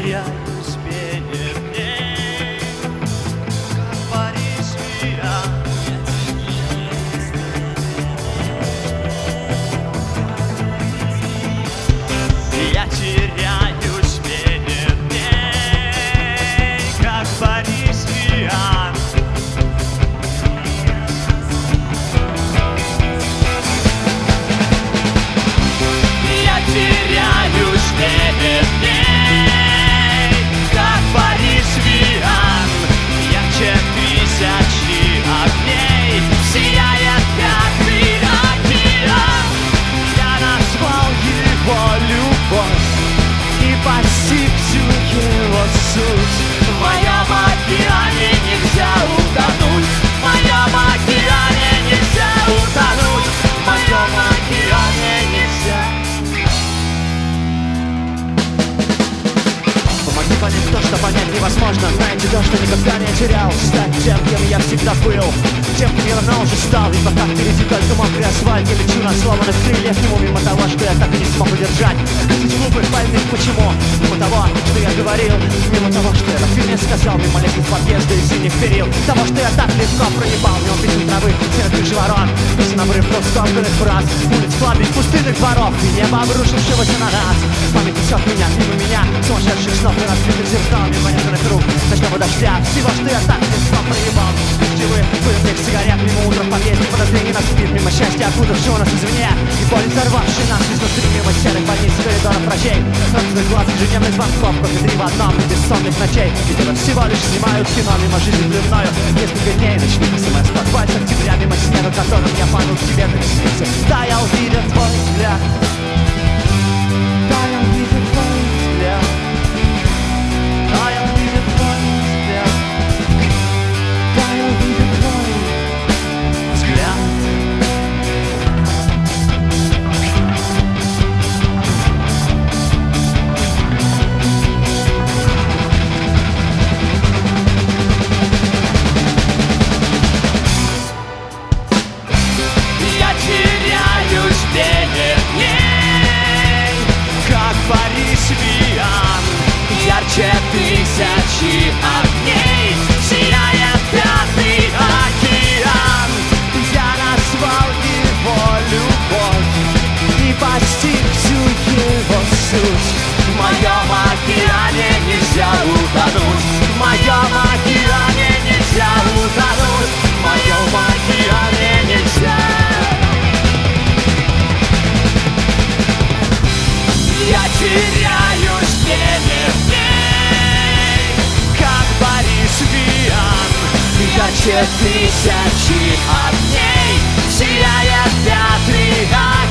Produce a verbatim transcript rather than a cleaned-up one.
теряюсь перед ней, как Борис Виан. Я теряюсь перед ней, как Борис Виан. Я теряюсь перед ней, как Борис Виан. Ярче тысячи огней сияет пятый океан. Я назвал его любовь и постиг всю его суть. В моем океане нельзя утонуть, в моем океане нельзя утонуть, в моем океане нельзя. Помоги понять то, что понять невозможно. Найти то, что никогда не терял. Стать тем, кем я всегда был, тем, кем я давно уже стал. И пока впереди только мокрый асфальт, я лечу на сломанных крыльях ему, мимо того, что я так и не смог удержать. Хотеть глупых больных почему? Мимо того, что я говорил, мимо того, что я так и не сказал, мимо лестниц подъезда и синих перил, того, что я так легко проебал, мимо песен травы, серых ворон, песен обрывков скомканных фраз, улиц кладбищ, пустынных дворов и неба, обрушившегося на нас. Память несет меня, мимо меня, сумасшедших снов и разбитых зеркал, мимо нежных рук, ночного дождя, всего, что я так легко проебал. Пищевых, пыльных сигарет, мимо утра в подъезде, подозрений на спид, мимо счастья, окутавшего нас извне, и боль, взорвавший нас изнутри, мимо серых больниц, коридоров врачей, красных глаз, ежедневных звонков, кофе три в одном, и бессонных ночей, и тебя всего лишь снимают кино, мимо жизни плевною, несколько дней, ночных смс под пальцем октября, мимо снега, которым я падал к тебе на ресницы. Да, я увидел твой взгляд, да, я увидел твой взгляд, да, я увидел твой взгляд, да, я увидел твой взгляд. Я теряюсь перед ней, как Борис Виан. Ярче тысячи огней сияет пятый океан. Я назвал его любовь и постиг всю его суть. В моем океане нельзя утонуть, в моем океане нельзя утонуть, в моем океане нельзя. Я теряюсь перед ней, как Борис Виан. Ярче тысячи огней сияет пятый океан.